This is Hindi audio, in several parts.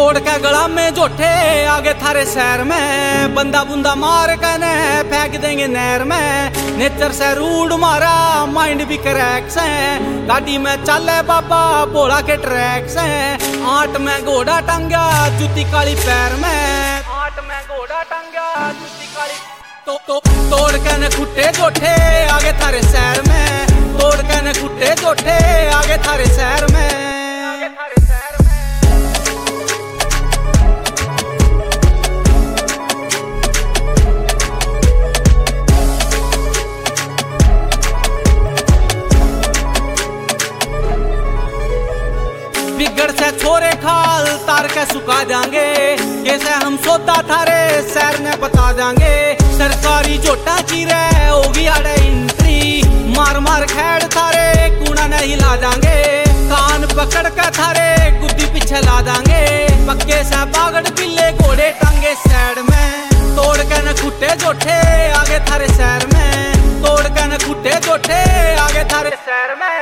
तोड़ के गला में जोठे आगे थारे शहर में, बंदा बुंदा मार कने फेंक देंगे नहर में। नेचर से रूड मारा माइंड भी क्रैक से, गाड़ी में चले बाबा बोला के ट्रैक से। आट में घोड़ा टंगा जूती काली पैर में, आट में घोड़ा टंगा जूती काली। तोड़ के न खुट्टे जोठे आगे थारे शहर में, तोड़ के न खुट्टे जोठे आगे थारे शहर में, आगे थारे शहर में। बिगड़ से छोरे खाल तार के सुखा जाएंगे, कैसे हम सोता थारे शहर ने बता जाएंगे। सरकारी जोटा की रे होगी आड़े एंट्री, मार मार खेड़ थारे कूड़ा ने हिला जाएंगे। कान पकड़ के थारे गुद्दी पीछे ला जाएंगे, पक्के से बागड़ पिल्ले घोड़े टांगे साइड में। तोड़ के न खुट्टे जोठे आगे थारे शहर में, तोड़ के न खुट्टे जोठे आगे थारे शहर में।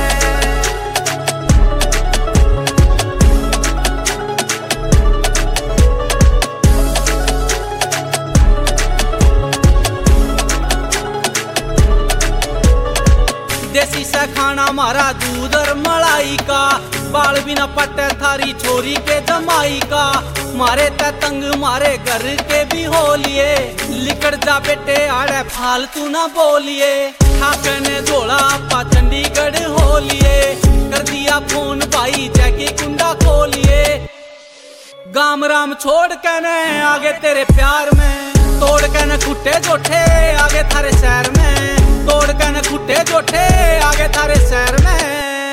देसी से खाना मारा दूध और मलाई का, बाल बिना पट्टे थारी छोरी के जमाई का। मारे तंग मारे घर के भी हो लिए, लिकड़ जा बेटे आड़े फालतू ना बोलिए। ठाकने जोड़ा पा चंडीगढ़ हो लिए, कर दिया फोन भाई जैकी कुंडा खोलिए। गाम राम छोड़ के न आगे तेरे प्यार में, तोड़ के न खुट्टे जोठे आगे थारे शहर में, तोड़ के न खुट्टे जोठे आगे थारे शहर में।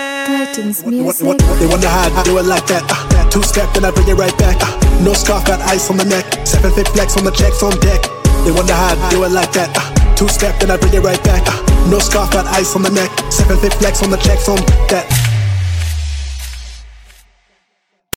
They wonder how I do it like that. Two step and I bring it right back. No scarf, got ice on the neck. 7-fit flex on the checks on deck. They wonder how I do it like that. Two step and I bring it right back. No scarf, got ice on the neck. 7-fit flex on the checks on that.